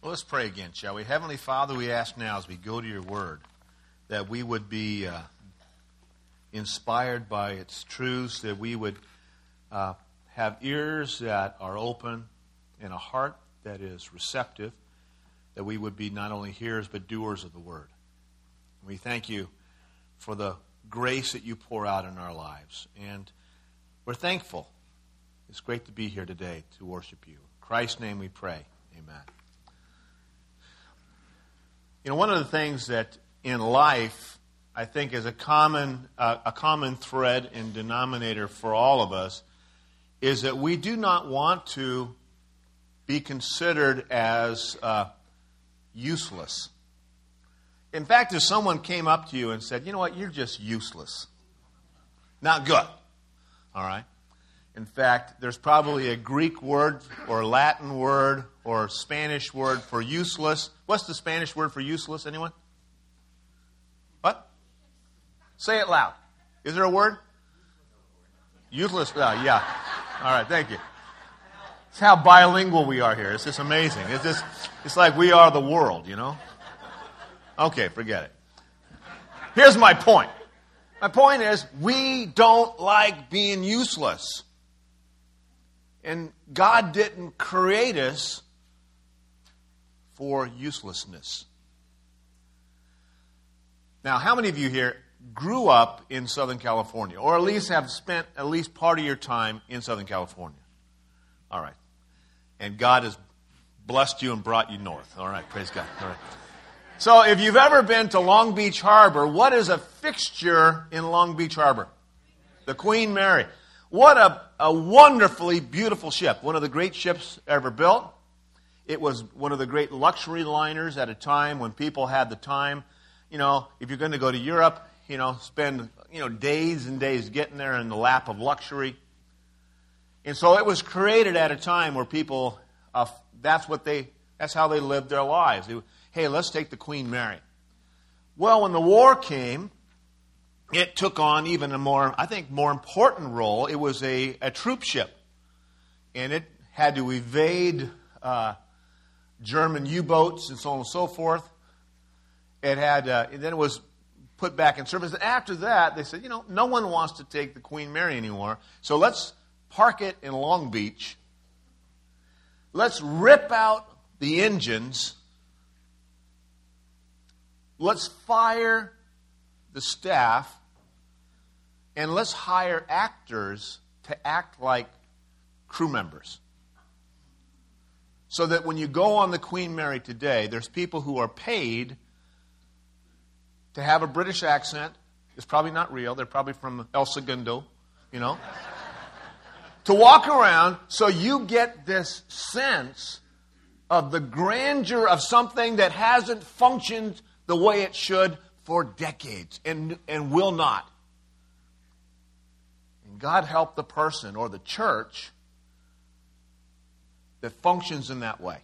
Well, let's pray again, shall we? Heavenly Father, we ask now as we go to your word that we would be inspired by its truths, that we would have ears that are open and a heart that is receptive, that we would be not only hearers but doers of the word. We thank you for the grace that you pour out in our lives, and we're thankful. It's great to be here today to worship you. In Christ's name we pray. Amen. You know, one of the things that in life I think is a common thread and denominator for all of us is that we do not want to be considered as useless. In fact, if someone came up to you and said, you know what, you're just useless. Not good. All right? In fact, there's probably a Greek word or Latin word or Spanish word for useless. What's the Spanish word for useless? Anyone? What? Say it loud. Is there a word? Useless. Yeah. All right, thank you. It's how bilingual we are here. It's just amazing. It's like we are the world, you know? Okay, forget it. Here's my point. My point is, we don't like being useless. And God didn't create us for uselessness. Now, how many of you here grew up in Southern California, or at least have spent at least part of your time in Southern California? All right. And God has blessed you and brought you north. All right, praise God. All right. So if you've ever been to Long Beach Harbor, what is a fixture in Long Beach Harbor? The Queen Mary. What a wonderfully beautiful ship. One of the great ships ever built. It was one of the great luxury liners at a time when people had the time. You know, if you're going to go to Europe, you know, spend, days and days getting there in the lap of luxury. And so it was created at a time where people, that's how they lived their lives. Hey, let's take the Queen Mary. Well, when the war came, it took on even a more important role. It was a troop ship. And it had to evade German U-boats and so on and so forth. It had, and then it was put back in service. And after that, they said, no one wants to take the Queen Mary anymore. So let's park it in Long Beach. Let's rip out the engines. Let's fire the staff. And let's hire actors to act like crew members. So that when you go on the Queen Mary today, there's people who are paid to have a British accent. It's probably not real. They're probably from El Segundo, to walk around so you get this sense of the grandeur of something that hasn't functioned the way it should for decades and will not. And God help the person or the church that functions in that way.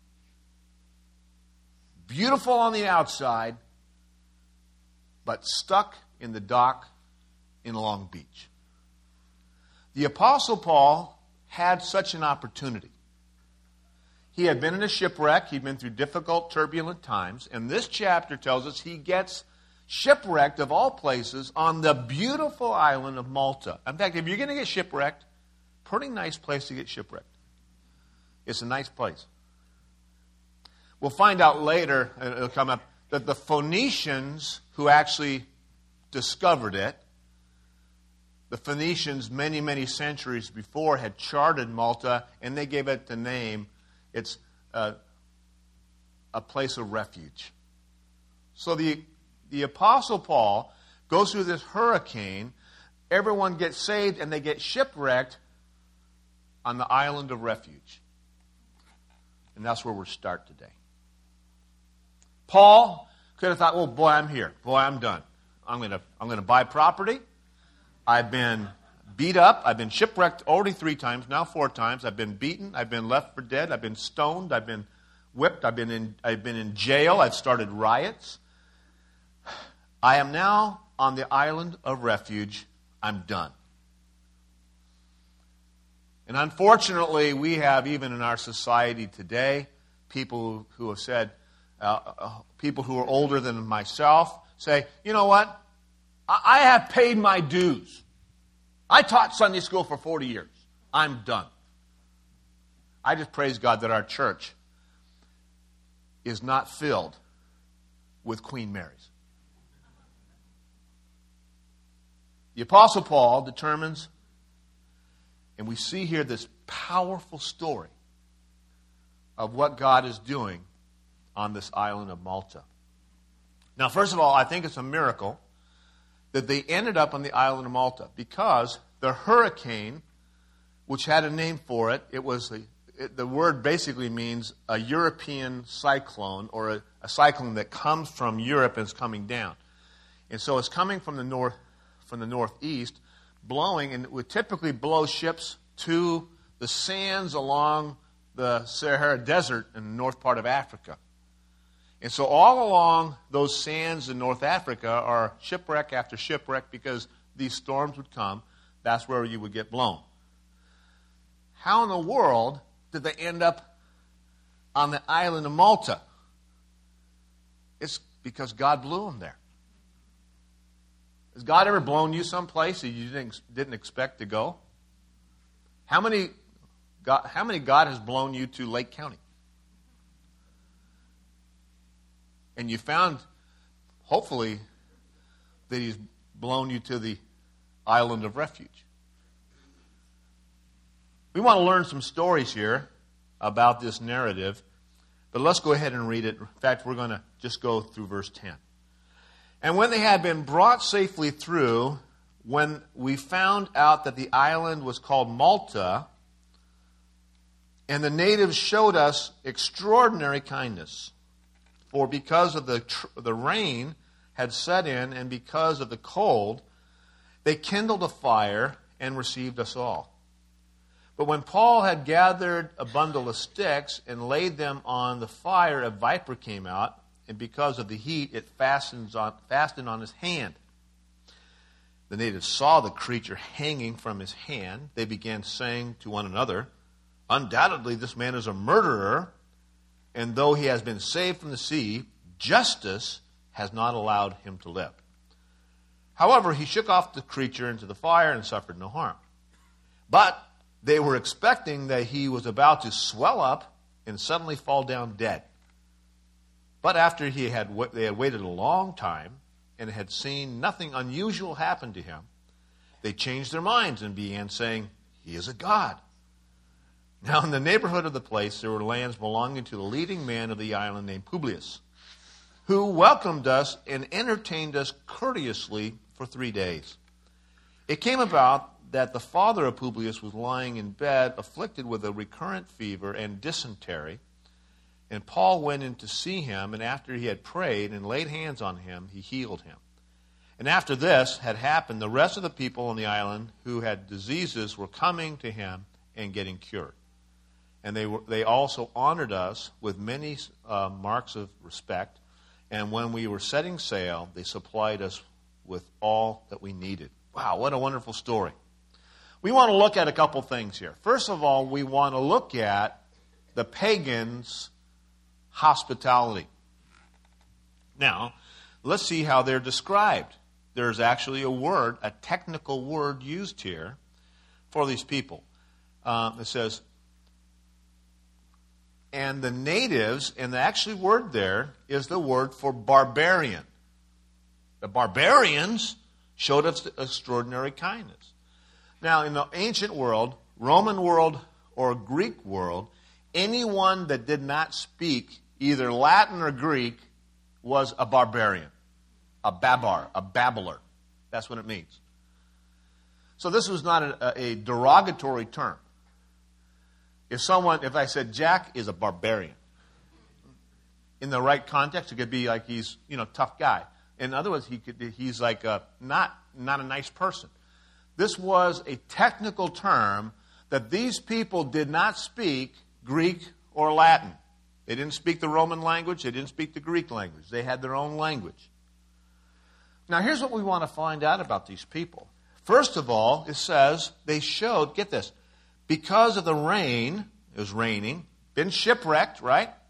Beautiful on the outside, but stuck in the dock in Long Beach. The Apostle Paul had such an opportunity. He had been in a shipwreck. He'd been through difficult, turbulent times. And this chapter tells us he gets shipwrecked, of all places, on the beautiful island of Malta. In fact, if you're going to get shipwrecked, pretty nice place to get shipwrecked. It's a nice place. We'll find out later, it'll come up, that the Phoenicians who actually discovered it, the Phoenicians many, many centuries before had charted Malta, and they gave it the name. It's a place of refuge. So the Apostle Paul goes through this hurricane. Everyone gets saved, and they get shipwrecked on the island of refuge. And that's where we'll start today. Paul could have thought, well, boy, I'm here. Boy, I'm done. I'm going to buy property. I've been beat up. I've been shipwrecked already 3 times, now 4 times. I've been beaten. I've been left for dead. I've been stoned. I've been whipped. I've been in jail. I've started riots. I am now on the island of refuge. I'm done. And unfortunately, we have, even in our society today, people who have said, people who are older than myself say, you know what? I have paid my dues. I taught Sunday school for 40 years. I'm done. I just praise God that our church is not filled with Queen Marys. The Apostle Paul determines, and we see here this powerful story of what God is doing on this island of Malta. Now, first of all, I think it's a miracle that they ended up on the island of Malta, because the hurricane, which had a name for it, the word basically means a European cyclone, or a cyclone that comes from Europe and is coming down. And so it's coming from the northeast, blowing, and it would typically blow ships to the sands along the Sahara Desert in the north part of Africa. And so all along those sands in North Africa are shipwreck after shipwreck, because these storms would come. That's where you would get blown. How in the world did they end up on the island of Malta? It's because God blew them there. Has God ever blown you someplace that you didn't expect to go? How many God has blown you to Lake County? And you found, hopefully, that He's blown you to the island of refuge. We want to learn some stories here about this narrative, but let's go ahead and read it. In fact, we're going to just go through verse 10. And when they had been brought safely through, when we found out that the island was called Malta, and the natives showed us extraordinary kindness, for because of the rain had set in, and because of the cold, they kindled a fire and received us all. But when Paul had gathered a bundle of sticks and laid them on the fire, a viper came out, and because of the heat, it fastened on his hand. The natives saw the creature hanging from his hand. They began saying to one another, "Undoubtedly this man is a murderer, and though he has been saved from the sea, justice has not allowed him to live." However, he shook off the creature into the fire and suffered no harm. But they were expecting that he was about to swell up and suddenly fall down dead. But after they had waited a long time and had seen nothing unusual happen to him, they changed their minds and began saying, "He is a god." Now in the neighborhood of the place there were lands belonging to the leading man of the island named Publius, who welcomed us and entertained us courteously for 3 days. It came about that the father of Publius was lying in bed, afflicted with a recurrent fever and dysentery. And Paul went in to see him, and after he had prayed and laid hands on him, he healed him. And after this had happened, the rest of the people on the island who had diseases were coming to him and getting cured. And they also honored us with many marks of respect. And when we were setting sail, they supplied us with all that we needed. Wow, what a wonderful story. We want to look at a couple things here. First of all, we want to look at the pagans' hospitality. Now, let's see how they're described. There's actually a technical word used here for these people. It says, and the natives, and the actual word there is the word for barbarian. The barbarians showed us extraordinary kindness. Now, in the ancient world, Roman world or Greek world, anyone that did not speak either Latin or Greek was a barbarian, a babbler. That's what it means. So this was not a derogatory term. If I said Jack is a barbarian, in the right context, it could be like he's tough guy. In other words, he's like not a nice person. This was a technical term that these people did not speak Greek or Latin. They didn't speak the Roman language. They didn't speak the Greek language. They had their own language. Now, here's what we want to find out about these people. First of all, it says they showed, get this, because of the rain, it was raining, been shipwrecked, right?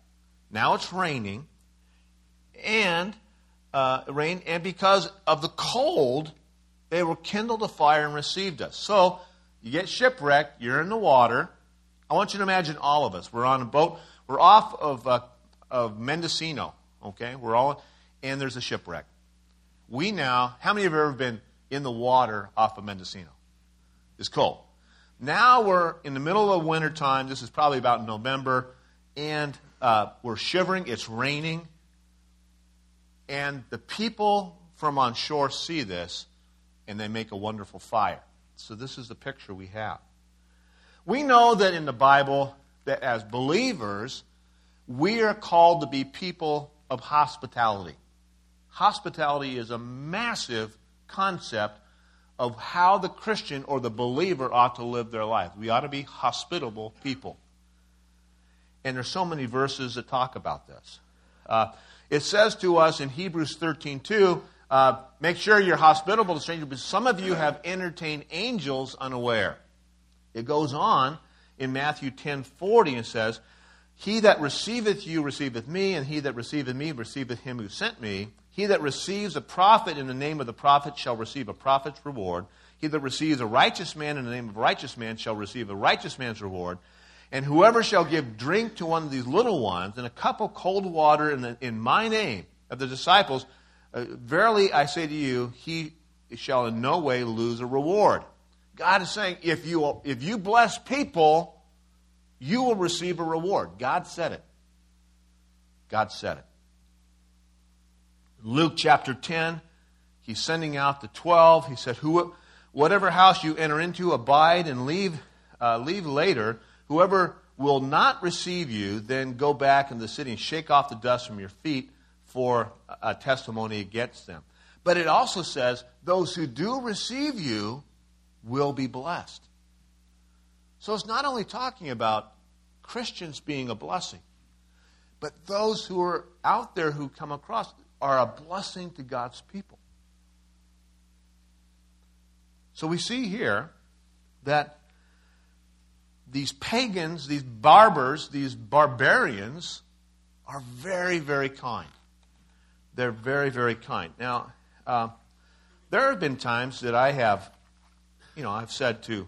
Now it's raining, and because of the cold, they were kindled a fire and received us. So you get shipwrecked, you're in the water. I want you to imagine all of us. We're on a boat. We're off of Mendocino, okay? And there's a shipwreck. How many of you have ever been in the water off of Mendocino? It's cold. Now we're in the middle of winter time. This is probably about November, and we're shivering. It's raining. And the people from on shore see this, and they make a wonderful fire. So this is the picture we have. We know that in the Bible, that as believers, we are called to be people of hospitality. Hospitality is a massive concept of how the Christian or the believer ought to live their life. We ought to be hospitable people. And there's so many verses that talk about this. It says to us in Hebrews 13:2, make sure you're hospitable to strangers, because some of you have entertained angels unaware. It goes on in Matthew 10:40 and says, he that receiveth you receiveth me, and he that receiveth me receiveth him who sent me. He that receives a prophet in the name of the prophet shall receive a prophet's reward. He that receives a righteous man in the name of a righteous man shall receive a righteous man's reward. And whoever shall give drink to one of these little ones and a cup of cold water in my name of the disciples, verily I say to you, he shall in no way lose a reward. God is saying, if you bless people, you will receive a reward. God said it. God said it. Luke chapter 10, he's sending out the 12. He said, whatever house you enter into, abide and leave later. Whoever will not receive you, then go back in the city and shake off the dust from your feet for a testimony against them. But it also says, those who do receive you will be blessed. So it's not only talking about Christians being a blessing, but those who are out there who come across are a blessing to God's people. So we see here that these pagans, these barbers, these barbarians are very, very kind. They're very, very kind. Now, there have been times that I've said to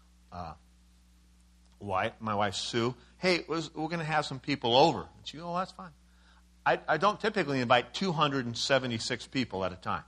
my wife Sue, hey, we're going to have some people over. And she goes, oh, that's fine. I don't typically invite 276 people at a time.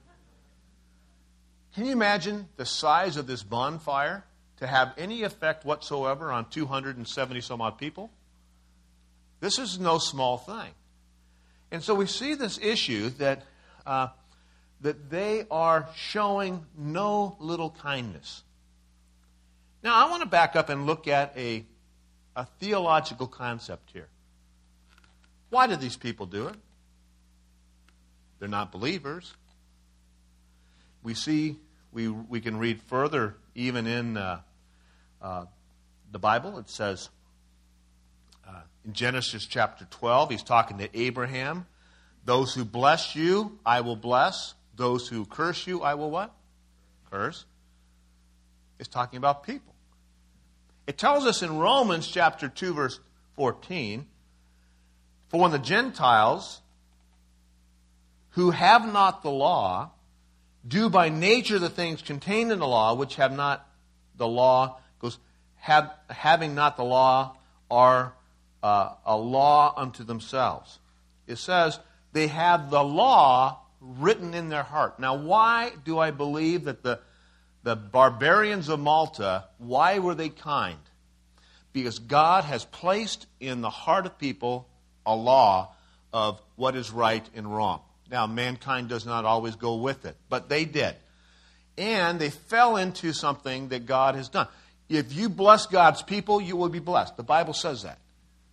Can you imagine the size of this bonfire to have any effect whatsoever on 270 some odd people? This is no small thing. And so we see this issue that they are showing no little kindness. Now, I want to back up and look at a theological concept here. Why do these people do it? They're not believers. We can read further even in the Bible. It says in Genesis chapter 12, he's talking to Abraham. Those who bless you, I will bless. Those who curse you, I will what? Curse. It's talking about people. It tells us in Romans chapter 2, verse 14, for when the Gentiles who have not the law do by nature the things contained in the law, which have not the law, having not the law, are a law unto themselves. It says they have the law written in their heart. Now, why do I believe that the barbarians of Malta, why were they kind? Because God has placed in the heart of people a law of what is right and wrong. Now, mankind does not always go with it, but they did. And they fell into something that God has done. If you bless God's people, you will be blessed. The Bible says that.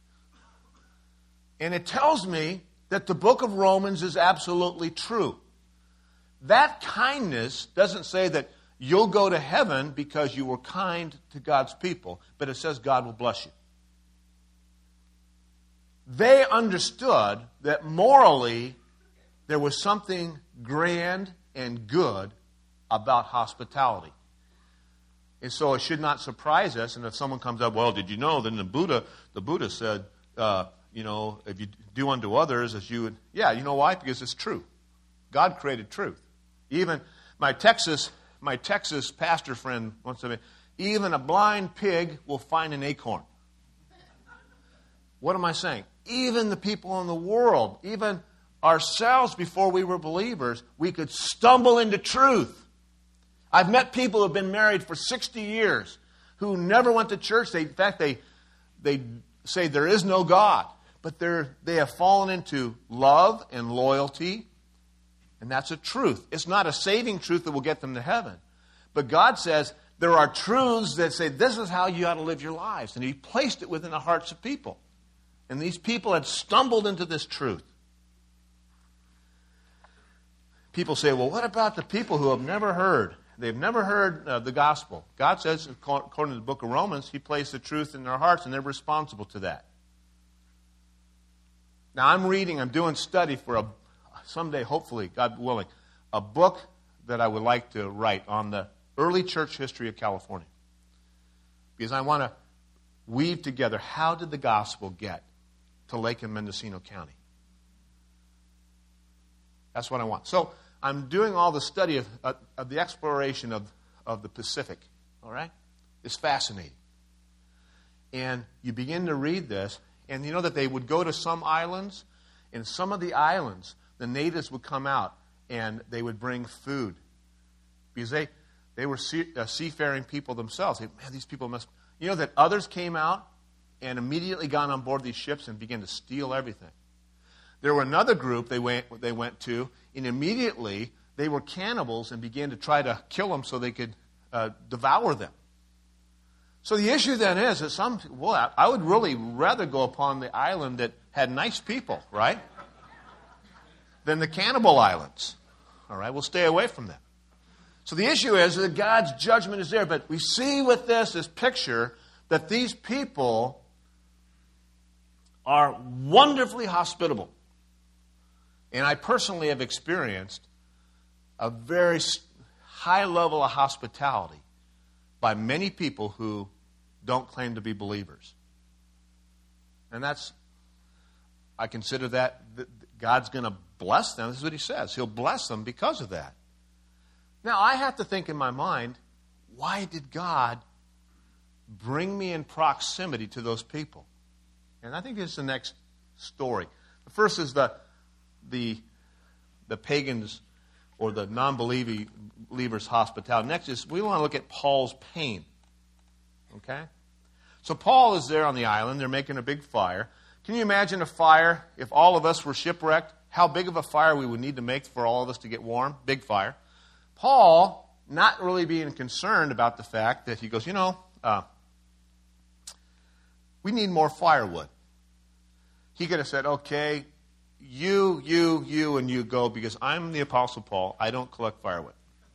And it tells me that the book of Romans is absolutely true. That kindness doesn't say that you'll go to heaven because you were kind to God's people, but it says God will bless you. They understood that morally there was something grand and good about hospitality. And so it should not surprise us. And if someone comes up, well, did you know that the Buddha said, if you do unto others as you would. Yeah, you know why? Because it's true. God created truth. Even my Texas pastor friend once said, even a blind pig will find an acorn. What am I saying? Even the people in the world, even ourselves before we were believers, we could stumble into truth. I've met people who have been married for 60 years who never went to church. In fact, they say there is no God. But they have fallen into love and loyalty, and that's a truth. It's not a saving truth that will get them to heaven. But God says there are truths that say this is how you ought to live your lives. And He placed it within the hearts of people. And these people had stumbled into this truth. People say, well, what about the people who have never heard? They've never heard the gospel. God says, according to the book of Romans, He placed the truth in their hearts, and they're responsible to that. Now, I'm doing study for someday, hopefully, God willing, a book that I would like to write on the early church history of California. Because I want to weave together, how did the gospel get to Lake and Mendocino County? That's what I want. So I'm doing all the study of the exploration of the Pacific. All right? It's fascinating. And you begin to read this, and you know that they would go to some islands. In some of the islands, the natives would come out, and they would bring food. Because they were seafaring people themselves. Man, these people must... You know that others came out and immediately got on board these ships and began to steal everything. There were another group they went to, and immediately they were cannibals and began to try to kill them so they could devour them. So the issue then is that I would really rather go upon the island that had nice people, right? Than the cannibal islands. All right, we'll stay away from them. So the issue is that God's judgment is there, but we see with this picture that these people are wonderfully hospitable. And I personally have experienced a very high level of hospitality by many people who don't claim to be believers. And I consider that God's going to bless them. This is what He says. He'll bless them because of that. Now, I have to think in my mind, why did God bring me in proximity to those people? And I think it's the next story. The first is the pagans or the non-believers' hospitality. Next is we want to look at Paul's pain. Okay? So Paul is there on the island. They're making a big fire. Can you imagine a fire if all of us were shipwrecked? How big of a fire we would need to make for all of us to get warm? Big fire. Paul, not really being concerned about the fact that he goes, we need more firewood. He could have said, okay, you, and you go, because I'm the Apostle Paul. I don't collect firewood.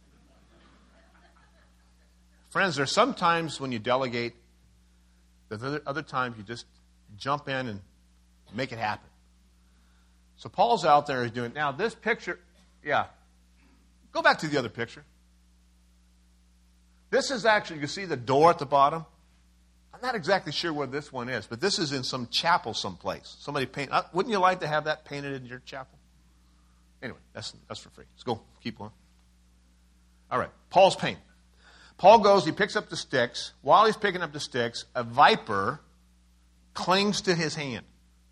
Friends, there's some times when you delegate, there's other times you just jump in and make it happen. So Paul's out there, he's doing, now this picture, go back to the other picture. This is actually, you see the door at the bottom? I'm not exactly sure where this one is, but this is in some chapel someplace. Somebody painted. Wouldn't you like to have that painted in your chapel? Anyway, that's for free. Let's go. Keep on. All right. Paul's pain. Paul goes, he picks up the sticks. While he's picking up the sticks, a viper clings to his hand.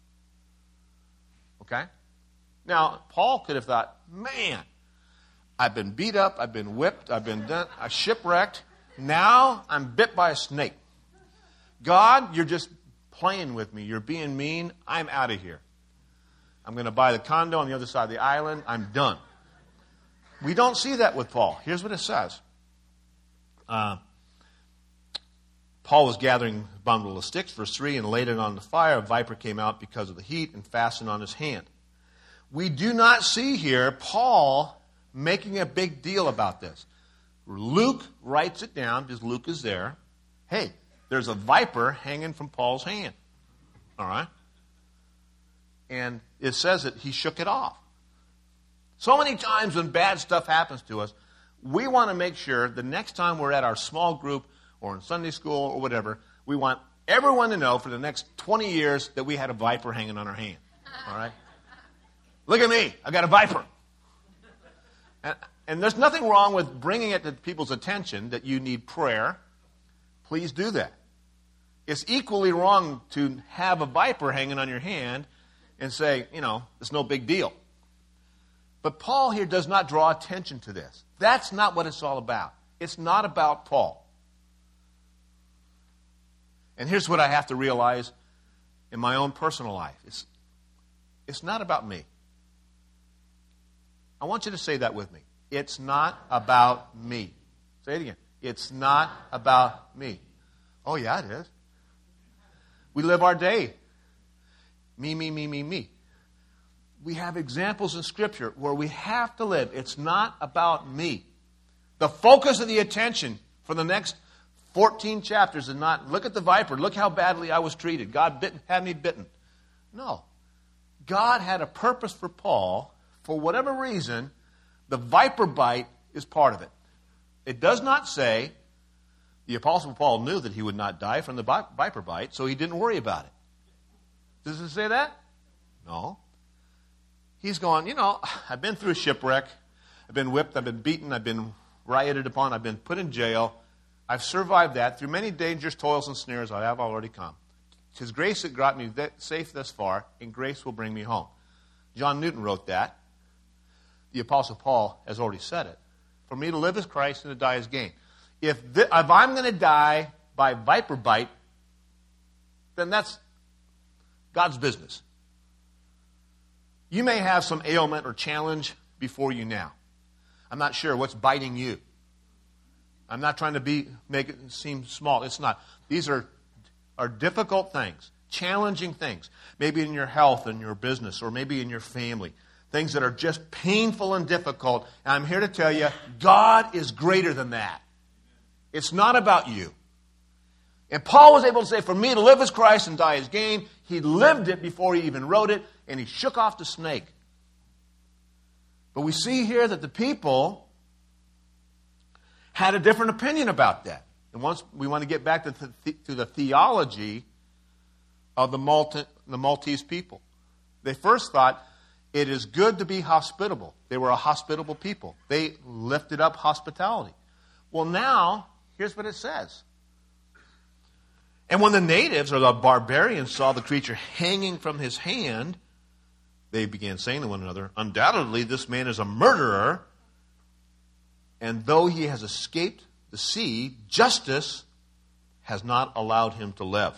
Okay? Now, Paul could have thought, man, I've been beat up, I've been whipped, I've been shipwrecked. Now I'm bit by a snake. God, you're just playing with me. You're being mean. I'm out of here. I'm going to buy the condo on the other side of the island. I'm done. We don't see that with Paul. Here's what it says. Paul was gathering a bundle of sticks, verse 3, and laid it on the fire. A viper came out because of the heat and fastened on his hand. We do not see here Paul making a big deal about this. Luke writes it down because Luke is there. Hey, there's a viper hanging from Paul's hand. All right? And it says that he shook it off. So many times when bad stuff happens to us, we want to make sure the next time we're at our small group or in Sunday school or whatever, we want everyone to know for the next 20 years that we had a viper hanging on our hand. All right? Look at me. I got a viper. And there's nothing wrong with bringing it to people's attention that you need prayer. Please do that. It's equally wrong to have a viper hanging on your hand and say, it's no big deal. But Paul here does not draw attention to this. That's not what it's all about. It's not about Paul. And here's what I have to realize in my own personal life. It's not about me. I want you to say that with me. It's not about me. Say it again. It's not about me. Oh, yeah, it is. We live our day. Me, me, me, me, me. We have examples in Scripture where we have to live. It's not about me. The focus of the attention for the next 14 chapters is not, look at the viper, look how badly I was treated. God had me bitten. No. God had a purpose for Paul. For whatever reason, the viper bite is part of it. It does not say the Apostle Paul knew that he would not die from the viper bite, so he didn't worry about it. Does it say that? No. He's going, I've been through a shipwreck. I've been whipped. I've been beaten. I've been rioted upon. I've been put in jail. I've survived that. Through many dangers, toils, and snares, I have already come. His grace has brought me safe thus far, and grace will bring me home. John Newton wrote that. The Apostle Paul has already said it. For me to live is Christ and to die is gain. If I'm going to die by viper bite, then that's God's business. You may have some ailment or challenge before you now. I'm not sure what's biting you. I'm not trying to make it seem small. It's not. These are difficult things, challenging things. Maybe in your health, in your business, or maybe in your family. Things that are just painful and difficult. And I'm here to tell you, God is greater than that. It's not about you. And Paul was able to say, for me to live is Christ and die is gain. He lived it before he even wrote it, and he shook off the snake. But we see here that the people had a different opinion about that. And once we want to get back to the theology of the Maltese people. They first thought it is good to be hospitable. They were a hospitable people. They lifted up hospitality. Well, now, here's what it says. And when the natives or the barbarians saw the creature hanging from his hand, they began saying to one another, undoubtedly this man is a murderer, and though he has escaped the sea, justice has not allowed him to live.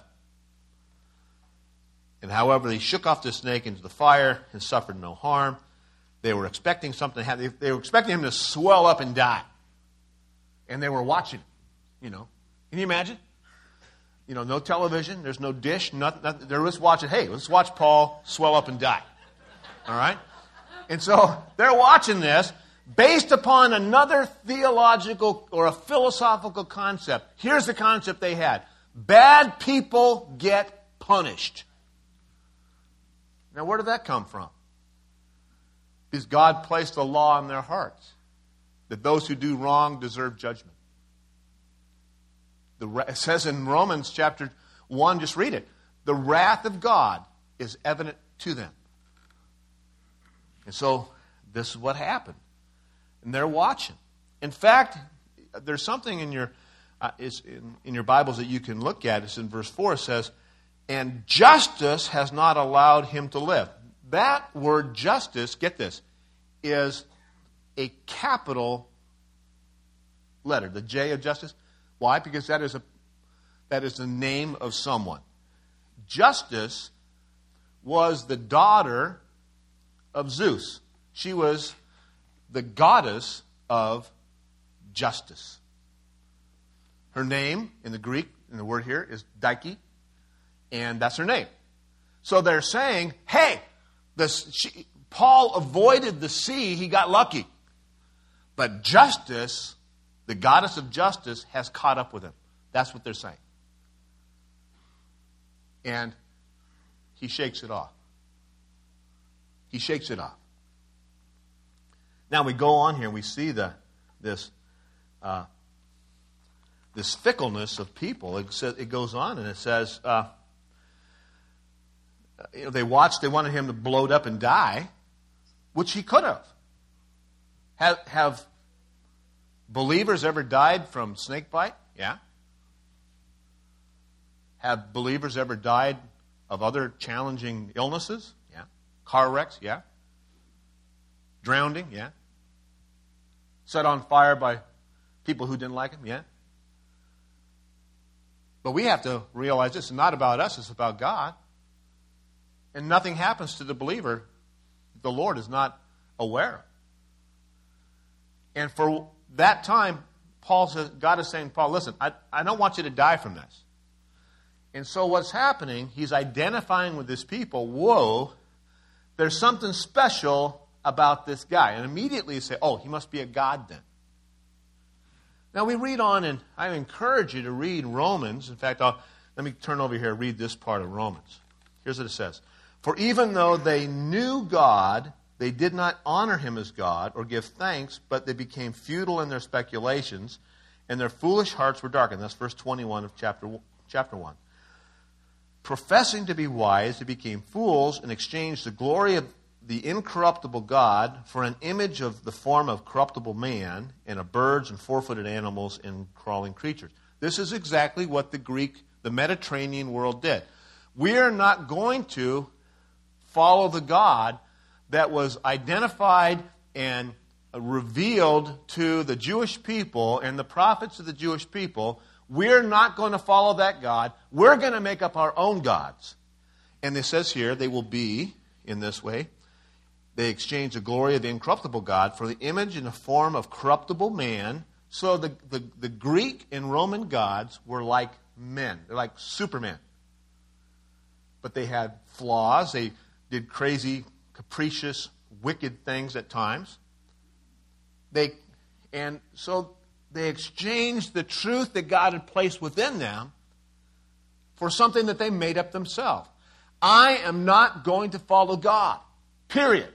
And however, they shook off the snake into the fire and suffered no harm. They were expecting something to happen. They were expecting him to swell up and die. And they were watching, Can you imagine? No television, there's no dish, nothing. They're just watching, hey, let's watch Paul swell up and die. All right? And so they're watching this based upon another theological or a philosophical concept. Here's the concept they had. Bad people get punished. Now, where did that come from? Because God placed a law in their hearts that those who do wrong deserve judgment. It says in Romans chapter 1, just read it. The wrath of God is evident to them. And so this is what happened. And they're watching. In fact, there's something in your Bibles that you can look at. It's in verse 4. It says, and justice has not allowed him to live. That word justice, get this, is a capital letter, the J of justice. Why? Because that is the name of someone. Justice was the daughter of Zeus. She was the goddess of justice. Her name in the Greek, in the word here, is Dike, and that's her name. So they're saying, hey, Paul avoided the sea, he got lucky. But justice, the goddess of justice, has caught up with him. That's what they're saying. And he shakes it off. He shakes it off. Now we go on here and we see this this fickleness of people. It goes on and it says, they wanted him to bloat up and die, which he could have. Have believers ever died from snake bite? Yeah. Have believers ever died of other challenging illnesses? Yeah. Car wrecks? Yeah. Drowning? Yeah. Set on fire by people who didn't like him? Yeah. But we have to realize this is not about us, it's about God. And nothing happens to the believer the Lord is not aware of. And for that time, God is saying, Paul, listen, I don't want you to die from this. And so what's happening, he's identifying with his people, whoa, there's something special about this guy. And immediately you say, oh, he must be a god then. Now we read on, and I encourage you to read Romans. In fact, let me turn over here and read this part of Romans. Here's what it says. For even though they knew God, they did not honor him as God or give thanks, but they became futile in their speculations, and their foolish hearts were darkened. That's verse 21 of chapter 1. Professing to be wise, they became fools and exchanged the glory of the incorruptible God for an image of the form of corruptible man and of birds and four-footed animals and crawling creatures. This is exactly what the Mediterranean world did. We are not going to follow the God that was identified and revealed to the Jewish people and the prophets of the Jewish people. We're not going to follow that God. We're going to make up our own gods. And it says here, they will be, in this way, they exchange the glory of the incorruptible God for the image and the form of corruptible man. So the Greek and Roman gods were like men. They're like supermen. But they had flaws. They did crazy, capricious, wicked things at times. And so they exchanged the truth that God had placed within them for something that they made up themselves. I am not going to follow God. Period.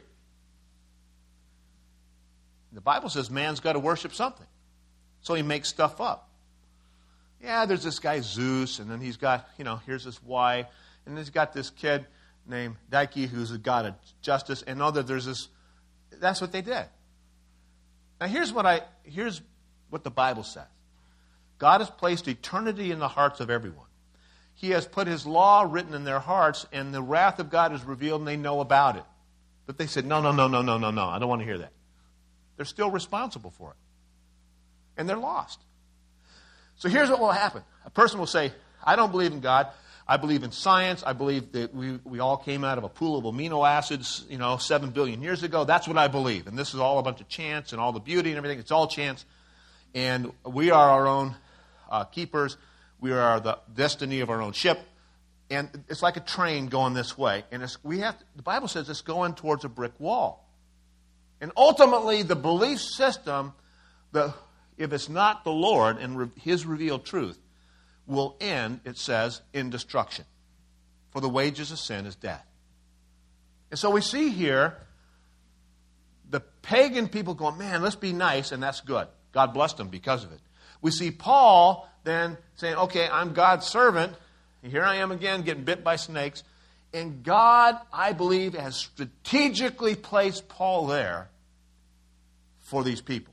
The Bible says man's got to worship something. So he makes stuff up. Yeah, there's this guy Zeus, and then he's got, here's this wife, and then he's got this kid named Dike who's a god of justice, and there's this. That's what they did. Now here's what the Bible says. God has placed eternity in the hearts of everyone. He has put his law written in their hearts, and the wrath of God is revealed, and they know about it. But they said, no, I don't want to hear that. They're still responsible for it. And they're lost. So here's what will happen. A person will say, I don't believe in God. I believe in science. I believe that we all came out of a pool of amino acids, 7 billion years ago. That's what I believe. And this is all a bunch of chance and all the beauty and everything. It's all chance. And we are our own keepers. We are the destiny of our own ship. And it's like a train going this way. And the Bible says it's going towards a brick wall. And ultimately, the belief system, if it's not the Lord and his revealed truth, will end, it says, in destruction. For the wages of sin is death. And so we see here the pagan people going, man, let's be nice, and that's good. God blessed them because of it. We see Paul then saying, okay, I'm God's servant. And here I am again getting bit by snakes. And God, I believe, has strategically placed Paul there for these people.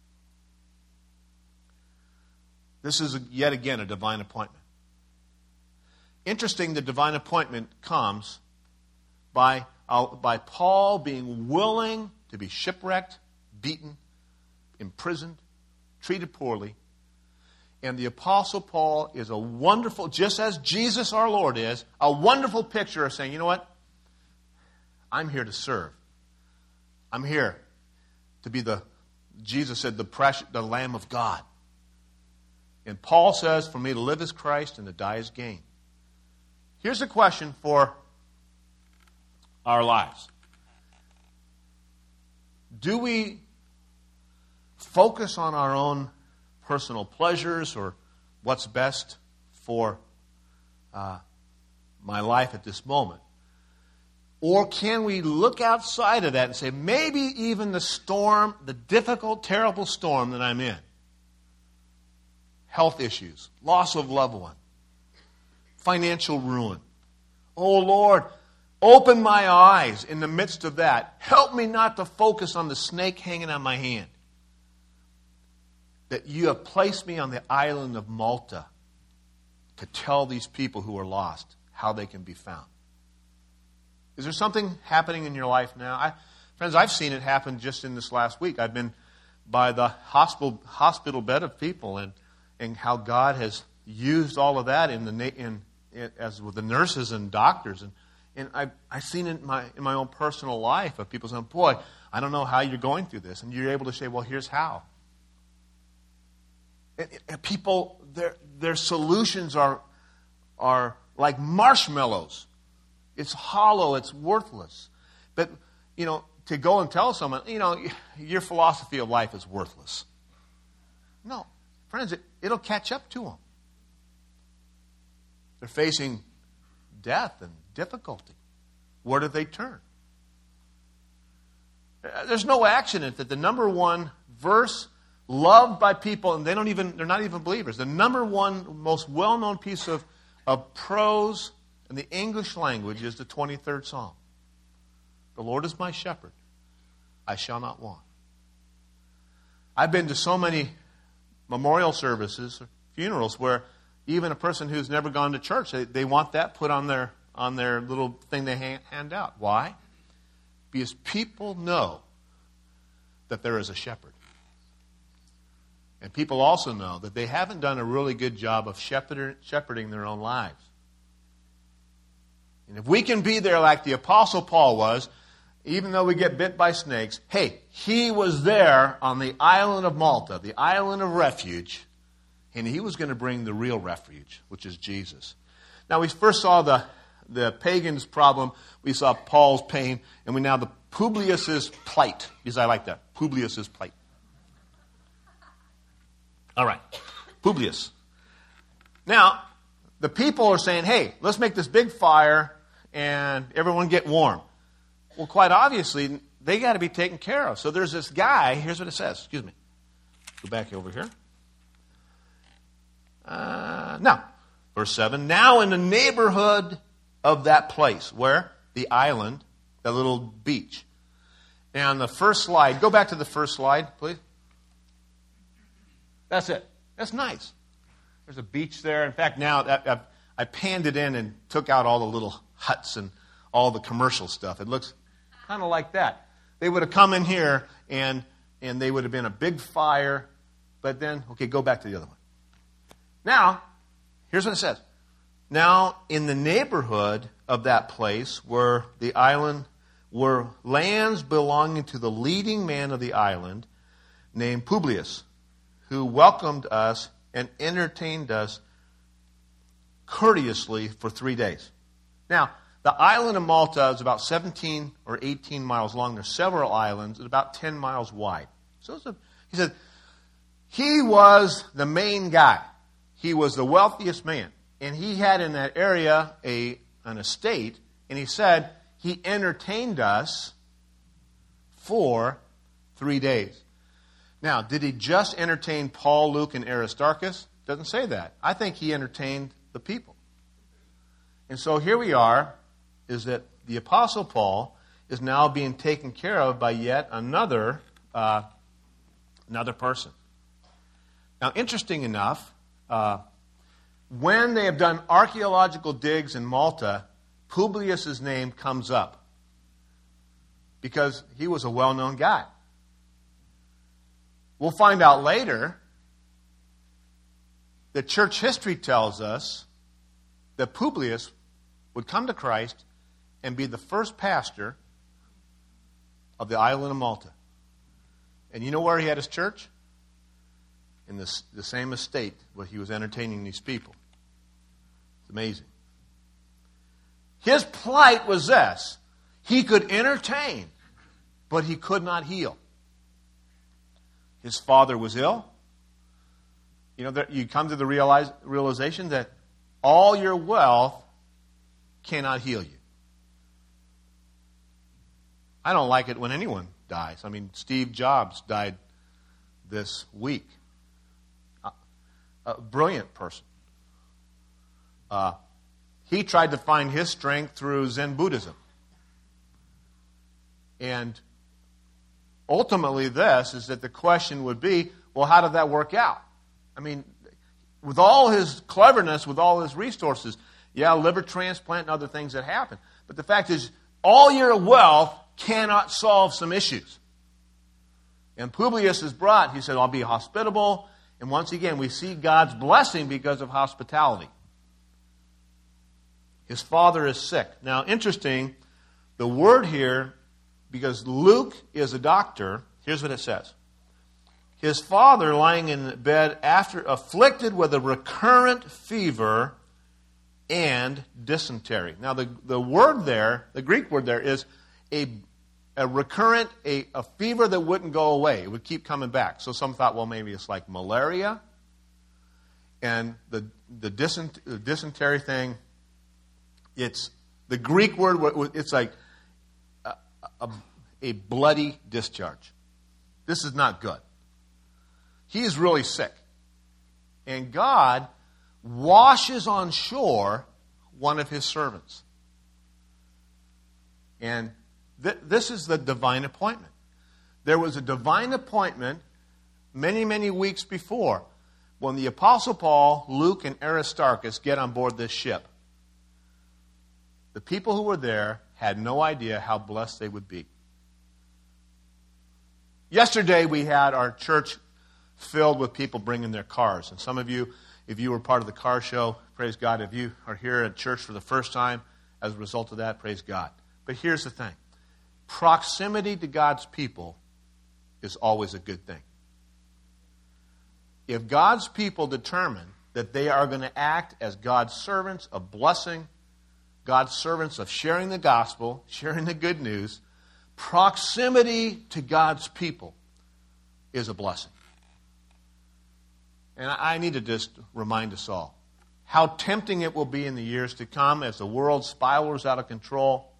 This is, yet again, a divine appointment. Interesting, the divine appointment comes by Paul being willing to be shipwrecked, beaten, imprisoned, treated poorly. And the Apostle Paul is a wonderful, just as Jesus our Lord is, a wonderful picture of saying, you know what? I'm here to serve. I'm here to be Jesus said, the Lamb of God. And Paul says, for me to live is Christ and to die is gain. Here's a question for our lives. Do we focus on our own personal pleasures or what's best for my life at this moment? Or can we look outside of that and say, maybe even the storm, the difficult, terrible storm that I'm in, health issues, loss of loved one, financial ruin. Oh, Lord, open my eyes in the midst of that. Help me not to focus on the snake hanging on my hand. That you have placed me on the island of Malta to tell these people who are lost how they can be found. Is there something happening in your life now? Friends, I've seen it happen just in this last week. I've been by the hospital bed of people and how God has used all of that as with the nurses and doctors. And I've seen it in my own personal life of people saying, boy, I don't know how you're going through this. And you're able to say, well, here's how. And people, their solutions are like marshmallows. It's hollow. It's worthless. But, to go and tell someone, your philosophy of life is worthless. No. Friends, it'll catch up to them. They're facing death and difficulty. Where do they turn? There's no accident that the number one verse loved by people, and they're not even believers. The number one most well-known piece of prose in the English language is the 23rd Psalm. The Lord is my shepherd. I shall not want. I've been to so many memorial services, funerals, where even a person who's never gone to church, they want that put on their little thing they hand out. Why? Because people know that there is a shepherd. And people also know that they haven't done a really good job of shepherding their own lives. And if we can be there like the Apostle Paul was, even though we get bit by snakes, hey, he was there on the island of Malta, the island of refuge, and he was going to bring the real refuge, which is Jesus. Now, we first saw the pagans' problem. We saw Paul's pain, and we now the Publius's plight, because I like that, Publius's plight. All right, Publius. Now, the people are saying, hey, let's make this big fire and everyone get warm. Well, quite obviously, they got to be taken care of. So there's this guy. Here's what it says. Excuse me. Go back over here. Now, verse 7. Now in the neighborhood of that place, where? The island, the little beach. And on the first slide, go back to the first slide, please. That's it. That's nice. There's a beach there. In fact, now I panned it in and took out all the little huts and all the commercial stuff. It looks kind of like that. They would have come in here and they would have been a big fire. But then, okay, go back to the other one. Now, here's what it says. Now, in the neighborhood of that place where the island were lands belonging to the leading man of the island named Publius, who welcomed us and entertained us courteously for 3 days. Now, the island of Malta is about 17 or 18 miles long. There's several islands. It's about 10 miles wide. So he said, he was the main guy. He was the wealthiest man. And he had in that area an estate. And he said he entertained us for 3 days. Now, did he just entertain Paul, Luke, and Aristarchus? Doesn't say that. I think he entertained the people. And so here we are, is that the Apostle Paul is now being taken care of by yet another person. Now, interesting enough, when they have done archaeological digs in Malta, Publius' name comes up because he was a well-known guy. We'll find out later that church history tells us that Publius would come to Christ and be the first pastor of the island of Malta. And you know where he had his church? In the same estate where he was entertaining these people. It's amazing. His plight was this. He could entertain, but he could not heal. His father was ill. You know, you come to the realization that all your wealth cannot heal you. I don't like it when anyone dies. I mean, Steve Jobs died this week. a brilliant person. He tried to find his strength through Zen Buddhism. And ultimately this is that the question would be, well, how did that work out? I mean, with all his cleverness, with all his resources, yeah, liver transplant and other things that happen. But the fact is, all your wealth cannot solve some issues. And Publius is brought, he said, I'll be hospitable. And once again, we see God's blessing because of hospitality. His father is sick. Now, interesting, the word here, because Luke is a doctor, here's what it says. His father lying in bed after afflicted with a recurrent fever and dysentery. Now, the word there, the Greek word there, is a recurrent, a fever that wouldn't go away. It would keep coming back. So some thought, well, maybe it's like malaria. And the dysentery thing, it's the Greek word, it's like a bloody discharge. This is not good. He is really sick. And God washes on shore one of his servants. And this is the divine appointment. There was a divine appointment many, many weeks before when the Apostle Paul, Luke, and Aristarchus get on board this ship. The people who were there had no idea how blessed they would be. Yesterday we had our church filled with people bringing their cars. And some of you, if you were part of the car show, praise God. If you are here at church for the first time as a result of that, praise God. But here's the thing. Proximity to God's people is always a good thing. If God's people determine that they are going to act as God's servants of blessing, God's servants of sharing the gospel, sharing the good news, proximity to God's people is a blessing. And I need to just remind us all how tempting it will be in the years to come as the world spirals out of control.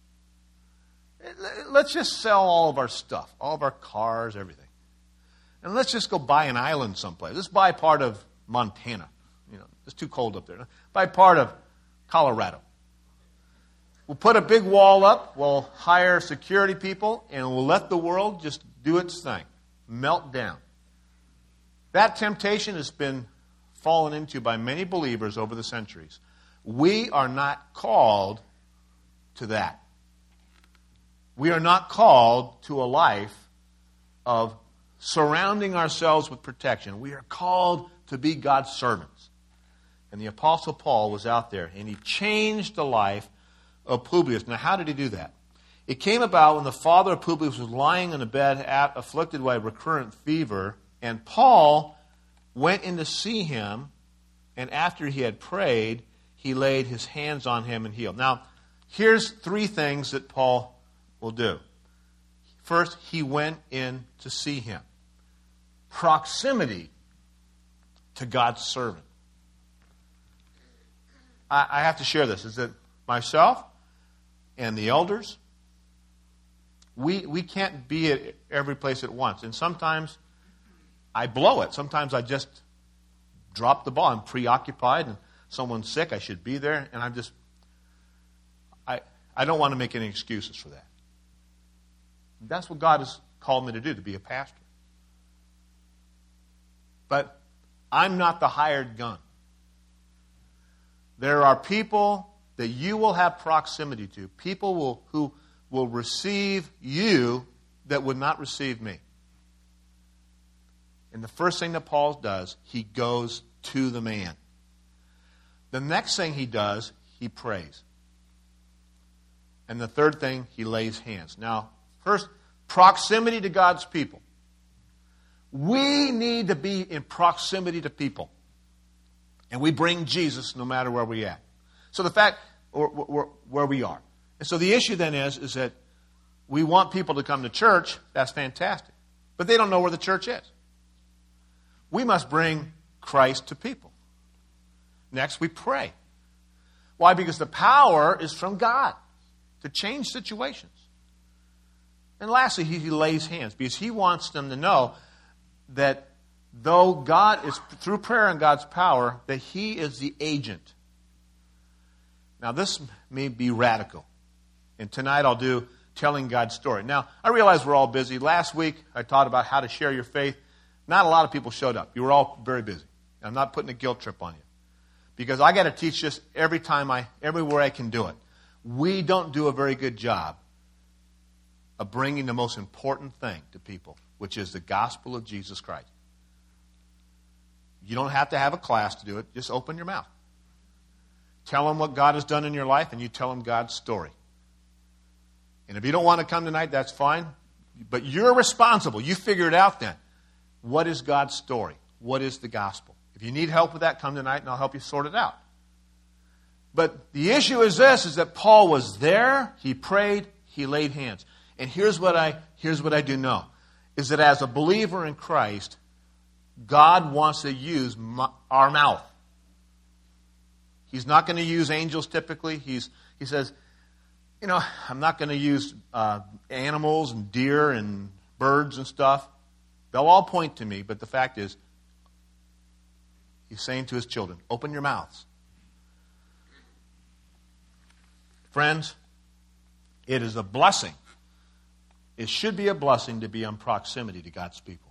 Let's just sell all of our stuff, all of our cars, everything. And let's just go buy an island someplace. Let's buy part of Montana. You know, it's too cold up there. Buy part of Colorado. We'll put a big wall up. We'll hire security people, and we'll let the world just do its thing. Melt down. That temptation has been fallen into by many believers over the centuries. We are not called to that. We are not called to a life of surrounding ourselves with protection. We are called to be God's servants. And the Apostle Paul was out there, and he changed the life of Publius. Now, how did he do that? It came about when the father of Publius was lying in a bed afflicted by recurrent fever, and Paul went in to see him, and after he had prayed, he laid his hands on him and healed. Now, here's three things that Paul will do. First, he went in to see him. Proximity to God's servant. I have to share this, is that myself and the elders, we can't be at every place at once. And sometimes I blow it. Sometimes I just drop the ball. I'm preoccupied and someone's sick. I should be there. And I don't want to make any excuses for that. That's what God has called me to do, to be a pastor. But I'm not the hired gun. There are people that you will have proximity to. People who will receive you that would not receive me. And the first thing that Paul does, he goes to the man. The next thing he does, he prays. And the third thing, he lays hands. Now, first, proximity to God's people. We need to be in proximity to people. And we bring Jesus no matter where we're at. So the fact, where we are. And so the issue then is that we want people to come to church. That's fantastic. But they don't know where the church is. We must bring Christ to people. Next, we pray. Why? Because the power is from God to change situations. And lastly, he lays hands because he wants them to know that though God is, through prayer and God's power, that He is the agent. Now, this may be radical. And tonight I'll do telling God's story. Now, I realize we're all busy. Last week I taught about how to share your faith. Not a lot of people showed up. You were all very busy. I'm not putting a guilt trip on you. Because I got to teach this everywhere I can do it. We don't do a very good job of bringing the most important thing to people, which is the gospel of Jesus Christ. You don't have to have a class to do it. Just open your mouth. Tell them what God has done in your life, and you tell them God's story. And if you don't want to come tonight, that's fine. But you're responsible. You figure it out then. What is God's story? What is the gospel? If you need help with that, come tonight and I'll help you sort it out. But the issue is this, is that Paul was there, he prayed, he laid hands. And here's what I do know, is that as a believer in Christ, God wants to use our mouth. He's not going to use angels typically. He says, I'm not going to use animals and deer and birds and stuff. They'll all point to me, but the fact is, He's saying to His children, open your mouths. Friends, it is a blessing. It should be a blessing to be in proximity to God's people.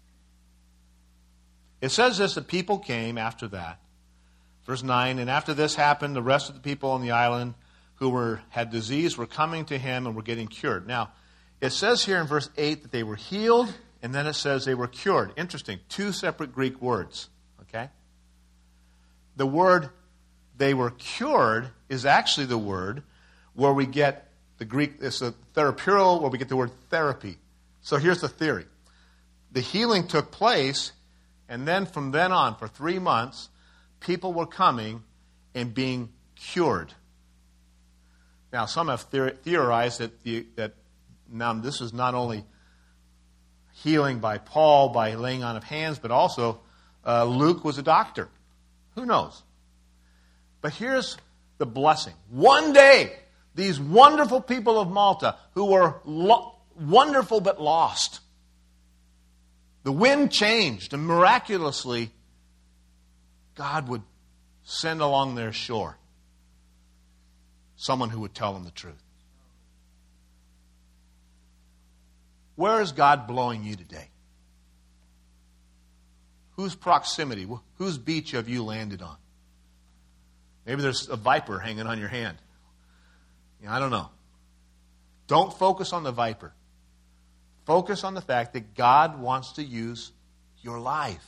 It says this, that people came after that. Verse 9, and after this happened, the rest of the people on the island who had disease were coming to him and were getting cured. Now, it says here in verse 8 that they were healed, and then it says they were cured. Interesting, two separate Greek words. Okay? The word they were cured is actually the word where we get the Greek, it's a therapeural, where we get the word therapy. So here's the theory. The healing took place, and then from then on, for 3 months, people were coming and being cured. Now, some have theorized that now this is not only healing by Paul, by laying on of hands, but also Luke was a doctor. Who knows? But here's the blessing. One day, these wonderful people of Malta, who were wonderful but lost, the wind changed, and miraculously, God would send along their shore someone who would tell them the truth. Where is God blowing you today? Whose proximity, whose beach have you landed on? Maybe there's a viper hanging on your hand. I don't know. Don't focus on the viper. Focus on the fact that God wants to use your life.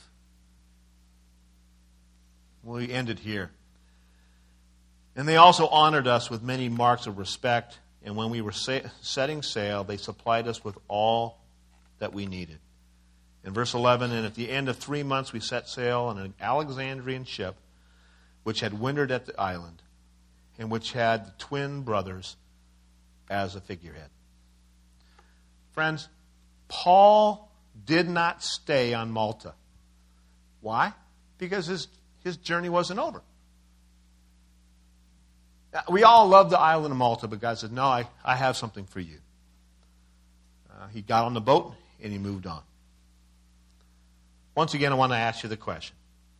We ended here. And they also honored us with many marks of respect. And when we were setting sail, they supplied us with all that we needed. In verse 11, and at the end of 3 months we set sail on an Alexandrian ship which had wintered at the island and which had the twin brothers as a figurehead. Friends, Paul did not stay on Malta. Why? Because his journey wasn't over. We all love the island of Malta, but God said, no, I have something for you. He got on the boat and he moved on. Once again, I want to ask you the question.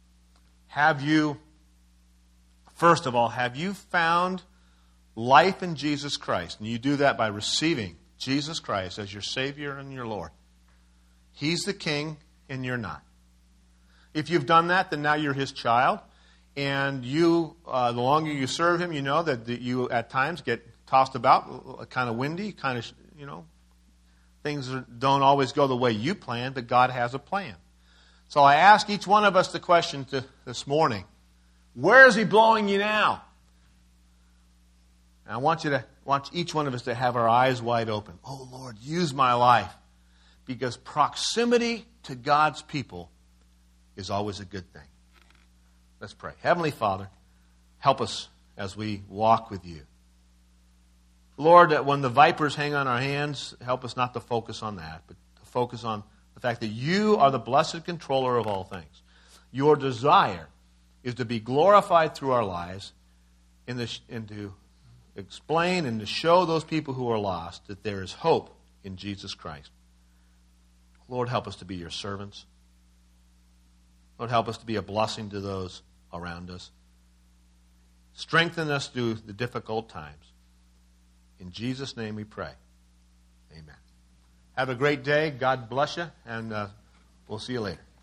First of all, have you found life in Jesus Christ? And you do that by receiving Jesus Christ as your Savior and your Lord. He's the King and you're not. If you've done that, then now you're His child. And you, the longer you serve Him, you know that you at times get tossed about, kind of windy, kind of, things don't always go the way you plan, but God has a plan. So I ask each one of us the question this morning, where is He blowing you now? And I want each one of us to have our eyes wide open. Oh, Lord, use my life. Because proximity to God's people is always a good thing. Let's pray. Heavenly Father, help us as we walk with you. Lord, that when the vipers hang on our hands, help us not to focus on that, but to focus on the fact that you are the blessed controller of all things. Your desire is to be glorified through our lives and to explain and to show those people who are lost that there is hope in Jesus Christ. Lord, help us to be your servants. Lord, help us to be a blessing to those around us. Strengthen us through the difficult times. In Jesus' name we pray. Amen. Have a great day. God bless you, and we'll see you later.